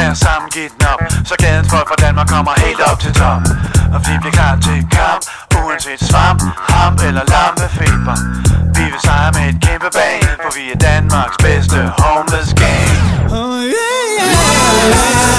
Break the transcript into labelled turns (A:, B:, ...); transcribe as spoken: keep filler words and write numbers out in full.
A: lad os sammen give den op, så gadens folk fra Danmark kommer helt op til top. Og vi bliver klar til kamp, uanset svamp, hamp eller lampefeber. Vi vil sejre med et kæmpe bag, for vi er Danmarks bedste homeless gang. Oh, yeah, yeah.